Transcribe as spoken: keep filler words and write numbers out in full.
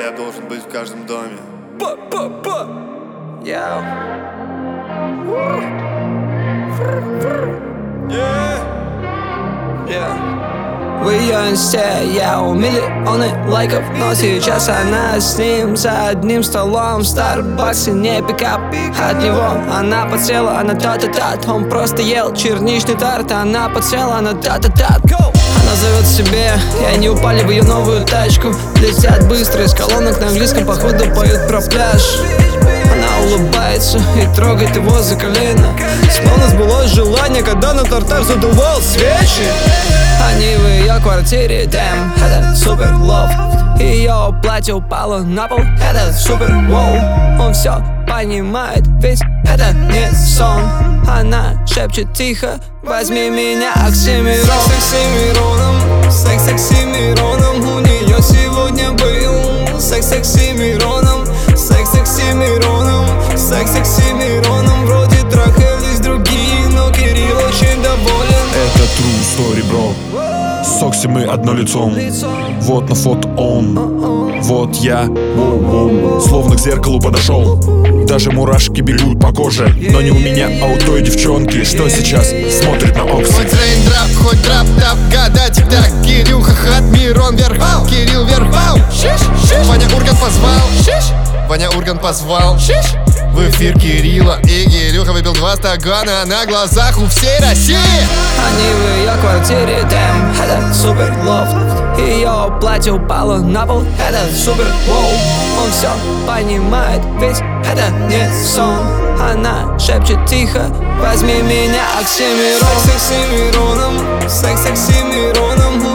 Рэп должен быть в каждом доме. Па-па-па. Яу. Yeah. Yeah. В ее инсте я у миллионы лайков, но сейчас она с ним за одним столом в Старбаксе, не пикап. От него она подсела, она та-та-тат. Он просто ел черничный торт, она подсела, она та-та-тат. Она зовет себе, и они упали в ее новую тачку. Летят быстро из колонок на английском, походу поют про пляж. Она улыбается и трогает его за колено, словно сбылось желание, когда на тортах задувал свечи. Они в ее квартире, дэм, это супер лофт. Ее платье упало на пол, это супер воу. Он все понимает, ведь это не сон. Она шепчет тихо: возьми меня, Оксимирон. Секс Оксимироном, секс Оксимироном. У нее сегодня был секс Оксимироном, секс Оксимироном, секс Оксимироном. Вроде трахались другие, но Кирилл очень доволен. Это true story, бро. С Окси мы одно лицом. Вот на фото он, вот я. Словно к зеркалу подошел. Даже мурашки бегут по коже. Но не у меня, а у той девчонки, что сейчас смотрит на Окси. Хоть рейндрап, хоть трап-тап, года тик-так. Кирюха, хат, Мирон вверх, Кирилл вверх. Ваня Ургант позвал, Ваня Ургант позвал в эфир Кирилла, и Кирюха выпил два стакана на глазах у всей России. Они в ее квартире, дэм, это супер лофт. Ее платье упало на пол, это супер воу. Он все понимает, ведь это не сон. Она шепчет тихо: возьми меня, Оксимирон. Секс Оксимироном, секс Оксимироном.